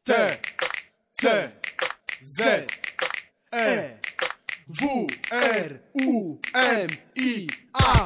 T, C, Z, E, W, R, U, M, I, A,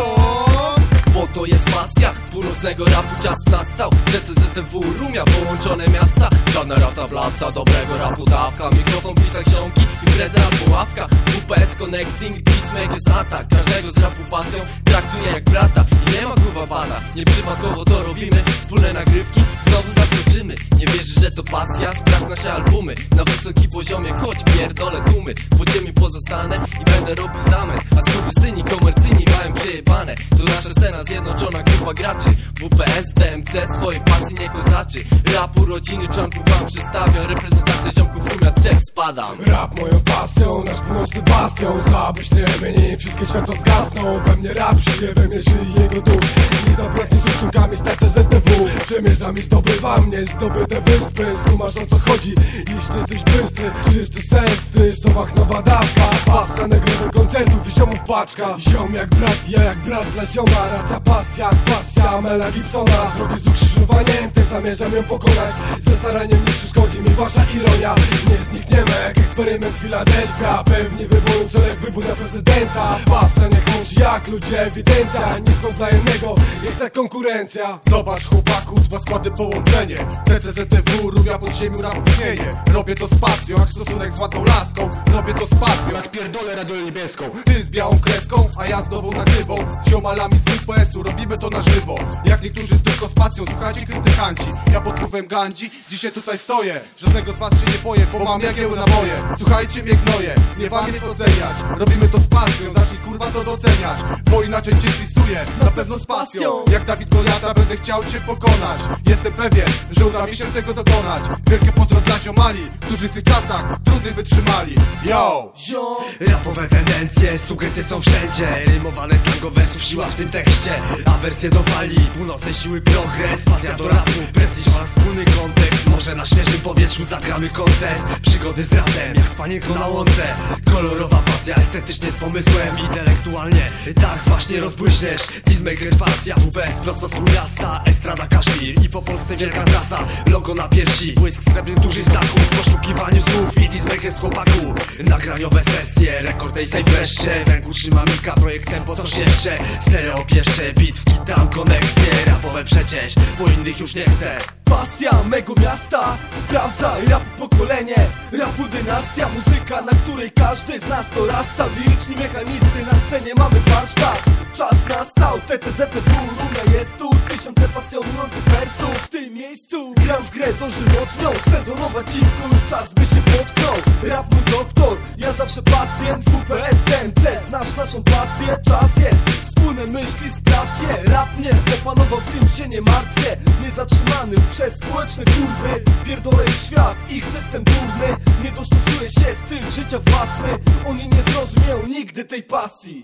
ziom! Bo to jest pasja, północnego rapu czas nastał. DCZTW, Rumia, połączone miasta. Żadna rata blasta, dobrego rapu dawka. Mikrofon, pisać książki, impreza albo ławka. WPS Connecting, Dismake jest atak. Każdego z rapu pasją traktuję jak brata. I nie ma głowa pada, nieprzypadkowo to robimy. Wspólne nagrywki, znowu zaskoczymy. Nie wierzysz, że to pasja? Sprawdź nasze albumy na wysokim poziomie, choć pierdolę tłumy. Po ziemi pozostanę i będę robił zamęt. A skurwysyni komercyjni mają przejebane. To nasza scena, zjednoczona grupa graczy. WPS, DMC, swojej pasji nie kozaczy. Rapu rodziny członków wam przedstawiam. Reprezentacja ziomków Rumia 3 spadam. Rap moją pasją, nasz północny bastion. Zabłyśnie mnie, wszystkie światła zgasną. We mnie rap żyje, we mnie żyje jego duch. Nie zabraknie z uczynkami z TCZTW. Przemierzam i zdobywam mnie zdobyte wyspy. Skumasz o co chodzi, jeśli jesteś bystry. Czysty sens w tych słowach, nowa dawka. Pasta nagrywy koncertów i ziomów paczka. Ziom jak brat, ja jak brat dla zioma. Racja, pasja, pasja, Mela Gibsona. Drogi z ukrzyżowaniem, też zamierzam ją pokonać. Ze staraniem nie przeszkodzi mi wasza ironia. Nie znikniemy jak eksperyment Filadelfia. Pewnie wyboją cel jak wybór na prezydenta. Pasja nie krąży jak ludzie, ewidencja. Nic kompletnego, jest ta konkurencja. Zobacz chłopaku, dwa składy połączenie. TCZTW, Rumia pod ziemią rap pchnienie. Robię to z pasją, jak stosunek z ładną laską. Robię to z pasją, jak pierdolę radiolę niebieską. Ty z białą kreską, a ja z nową nagrywą. Z ziomalami z WPS-u, robimy to na żywo. Jak niektórzy tylko z pasją, słuchajcie krytykanci. Ja pod wpływem Gandzi, dzisiaj tutaj stoję. Żadnego z was się nie boję, bo mam jagieły naboje. Słuchajcie mnie gnoje, nie wam jest oceniać. Robimy to z pasją, zacznij kurwa to doceniać. Bo inaczej cię zlistuję, na pewno z pasją. Jak Dawid Goliata będę chciał cię pokonać. Jestem pewien, że uda mi się tego dokonać. Wielkie pozdro dla ziomali, którzy w tych czasach trudnych wytrzymali. Yo! Rapowe tendencje, sugestie są wszędzie. Rymowane tango wersów, siła w tym tekście. Awersje do fali, północnej siły progres. Pasja do rapu, prestiż ma wspólny kontekst. Może na świeżym powietrzu zagramy koncert. Przygody z rapem, jak z panienką na łące. Kolorowa pasja, estetycznie z pomysłem. Intelektualnie, tak właśnie rozbłyśniesz. Dismaker pasja, WPS prosto z miasta. Estrada Kaszmir i po Polsce wielka trasa. Logo na piersi, błysk srebrnych dużych znaków. W poszukiwaniu słów i Dismaker z chłopaku. Nagraniowe sesje, rekord tej save wreszcie. W ręku trzyma Mika, projekt tempo coś jeszcze. Stereo pieszcze, beat wkitam konekcje. Rapowe przecież, bo innych już nie chcę. Pasja mego miasta, sprawdzaj rapu pokolenie. Rapu dynastia, muzyka, na której każdy z nas dorasta. Liryczni mechanicy, na scenie mamy warsztat. Czas nastał, TCZTW, Rumia jest tu. Tysiące pasjonujących wersów w tym miejscu. Gram w grę, to żywotnią, sezonowa ciwko, już czas by się potknął. Rap mój doktor, ja zawsze pacjent. WPS, DMC, znasz naszą pasję. Czas jest, wspólne myśli sprawdź je. Rap nie opanował, tym się nie martwię. Niezatrzymany przez społeczne kurwy. Pierdolę ich świat, ich system durny. Nie dostosuje się styl życia własny. Oni nie zrozumieją nigdy tej pasji.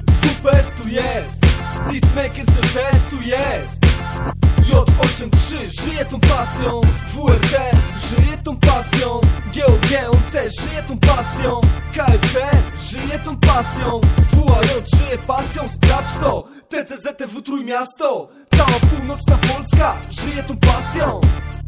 WPS tu jest, Dismaker też tu jest. J83 żyje tą pasją. WRT żyje tą pasją. GOG on też żyje tą pasją. KSN żyje tą pasją. WAJ żyje pasją, sprawdź to. TCZTW Trójmiasto, cała północna Polska żyje tą pasją.